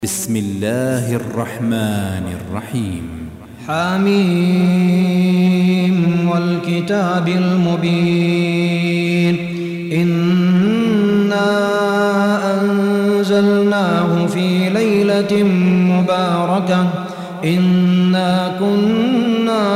بسم الله الرحمن الرحيم. حميم والكتاب المبين إنا أنزلناه في ليلة مباركة إنا كنا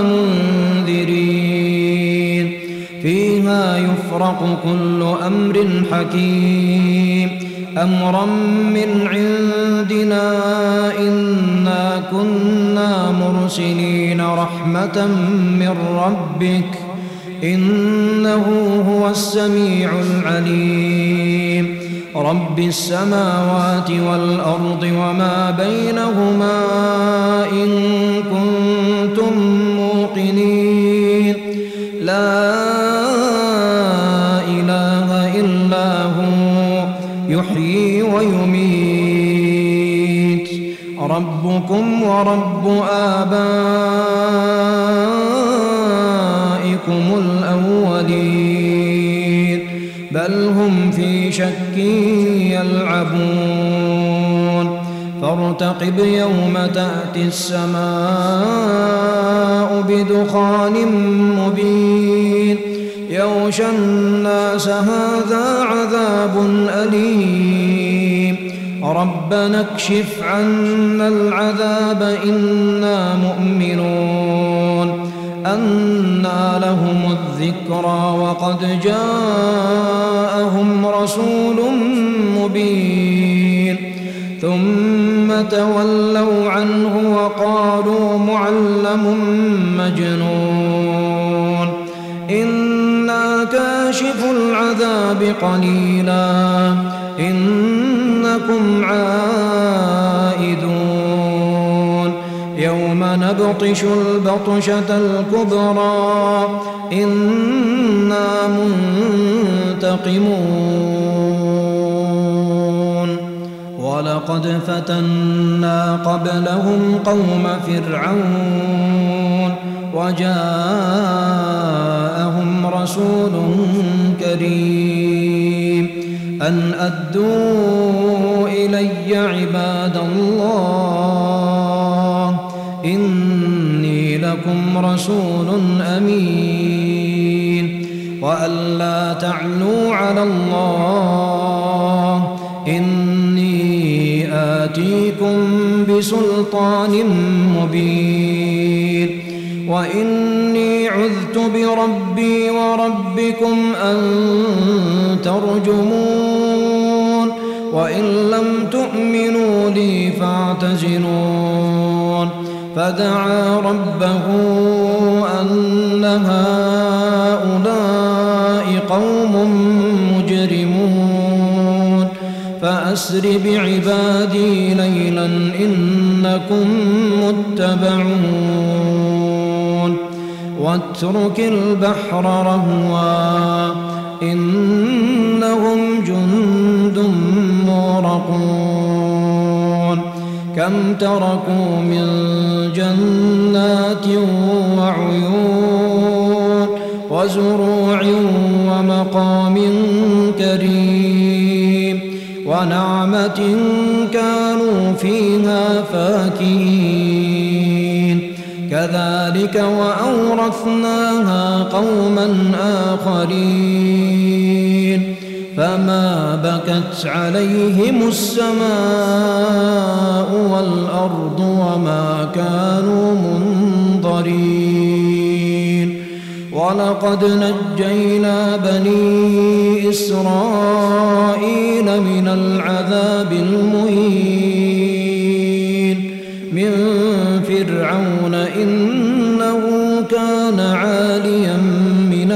منذرين فيها يفرق كل أمر حكيم أمرا من عندنا إنا كنا مرسلين رحمة من ربك إنه هو السميع العليم رب السماوات والأرض وما بينهما إن كنتم موقنين لا إله إلا هو يحيي ويميت ربكم ورب آبائكم الأولين بل هم في شك يلعبون فارتقب يوم تأتي السماء بدخان مبين يغشى الناس هذا عذاب أليم ربنا اكشف عنا العذاب إنا مؤمنون أنى لهم الذكرى وقد جاءهم رسول مبين ثم تولوا عنه وقالوا معلم مجنون إنا كاشف العذاب قليلا إنكم عائدون يوم نبطش البطشة الكبرى إنا منتقمون ولقد فتنا قبلهم قوم فرعون وجاءهم رسول كريم أن أدوا إلي عباد الله إني لكم رسول أمين وأن لا تعلوا على الله إني آتيكم بسلطان مبين وإني عذت بربي وربكم أن ترجمون وإن لم تؤمنوا لي فاعتزلون فدعا ربه أن هؤلاء قوم مجرمون فأسر بعبادي ليلا إنكم متبعون واترك البحر رهوا إنهم جند مغرقون كم تركوا من جنات وعيون وزروع ومقام كريم ونعمة كانوا فيها فاكهين كذلك وأورثناها قوما آخرين فما بكت عليهم السماء والأرض وما كانوا منظرين ولقد نجينا بني إسرائيل من العذاب المهين من فرعون إنه كان عاليا من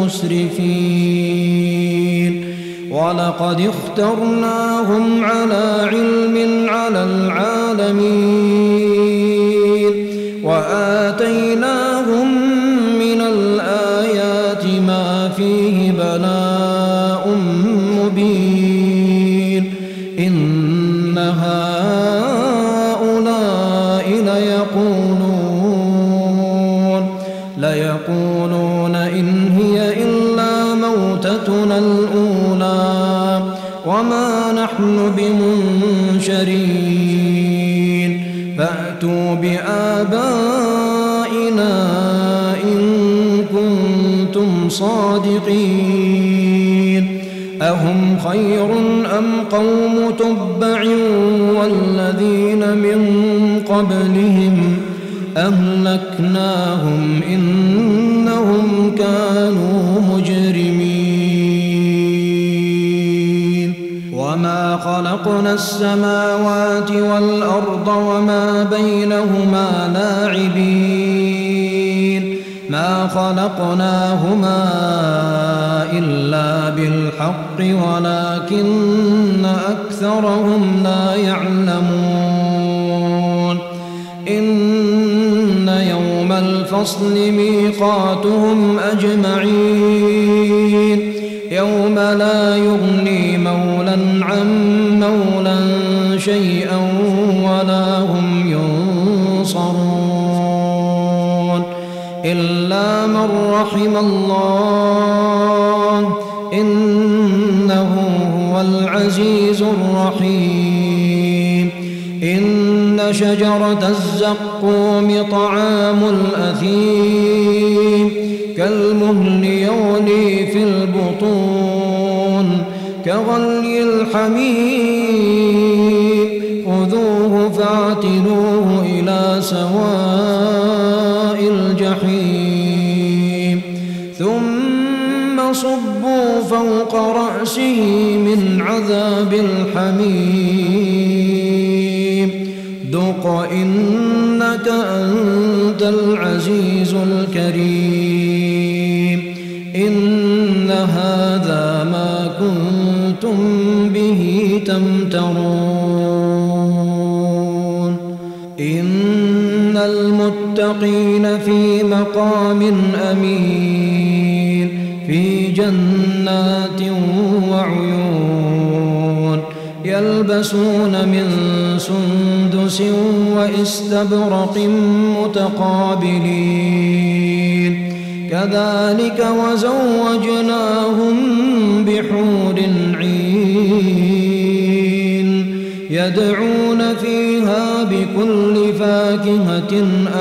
المسرفين ولقد اخترناهم على علم على العالمين وآتيناهم من الآيات ما فيه بلاء مبين إن هؤلاء ليقولون إن هي إلا موتتنا الأولى وما نحن بمنشرين فأتوا بآبائنا إن كنتم صادقين أهم خير أم قوم تبع والذين من قبلهم أهلكناهم إنهم كانوا مجرمين وما خلقنا السماوات والأرض وما بينهما لاعبين ما خلقناهما إلا بالحق ولكن أكثرهم لا يعلمون إن يوم الفصل ميقاتهم أجمعين يوم لا يغني مولى عن مولى شيئا ولا هم ينصرون إلا من رحم الله إنه هو العزيز الرحيم إن شجرة الزقوم طعام الأثيم كالمهل يغلي في البطون كغلي الحميم خذوه فاعتلوه إلى سواء الجحيم ثم صبوا فوق رأسه من عذاب الحميم ذق إنك أنت العزيز الكريم إن هذا ما كنتم به تمترون إن المتقين في مقام أمين في جنات وعيون يلبسون من سندس وإستبرق متقابلين كذلك وزوجناهم بحور عين يدعون فيها بكل فاكهة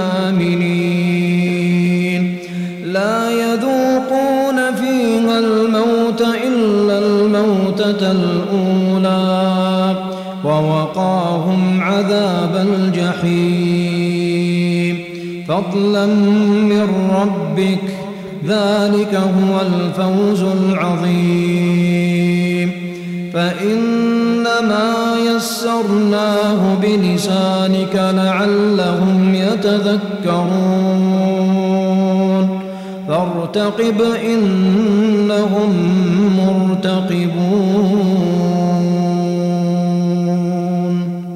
آمنين لا يذوقون فيها الموت إلا الموتة الأولى ووقاهم عذاب الجحيم فضلا من ربك ذلك هو الفوز العظيم فإنما يسرناه بلسانك لعلهم يتذكرون فارتقب إنهم مرتقبون